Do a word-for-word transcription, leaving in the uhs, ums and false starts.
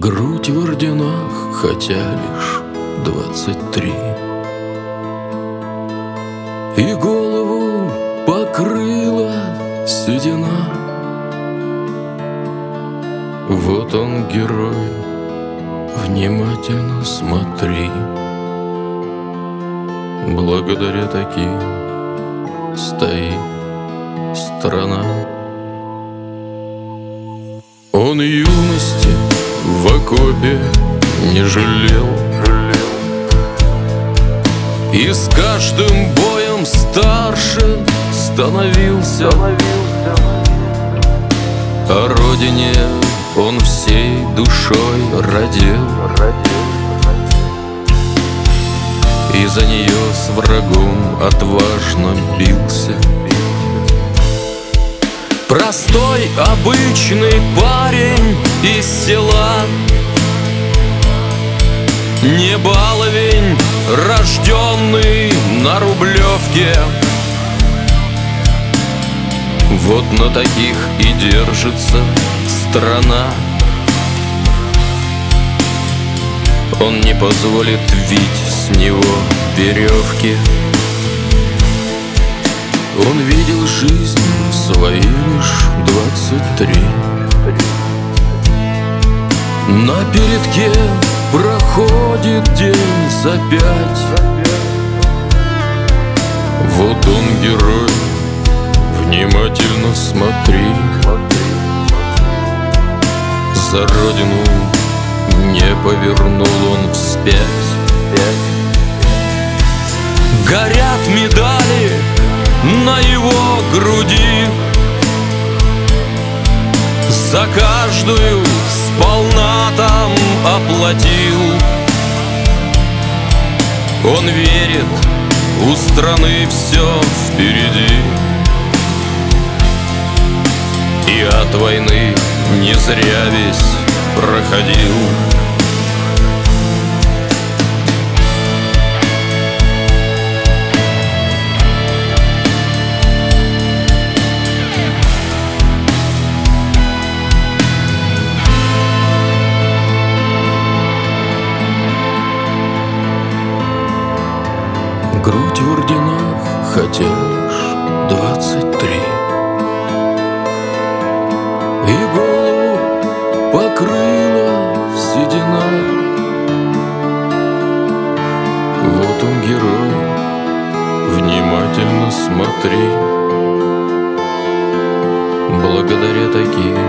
Грудь в орденах, хотя лишь двадцать три, и голову покрыла седина. Вот он, герой, внимательно смотри. Благодаря таким стоит страна. Он юности в окопе не жалел, и с каждым боем старше становился. О родине он всей душой родил, и за нее с врагом отважно бился. Простой, обычный парень из села, не баловень, рожденный на Рублевке. Вот на таких и держится страна. Он не позволит вить с него веревки. Он видел жизнь свои лишь двадцать три. На передке проходит день за пять. Вот он, герой, внимательно смотри. За родину не повернул он вспять. Горят медали на его груди, за каждую сполна там оплатил. Он верит, у страны все впереди, и от войны не зря весь проходил. Грудь в орденах, хотя лишь двадцать три, и голову покрыла седина. Вот он, герой, внимательно смотри. Благодаря таким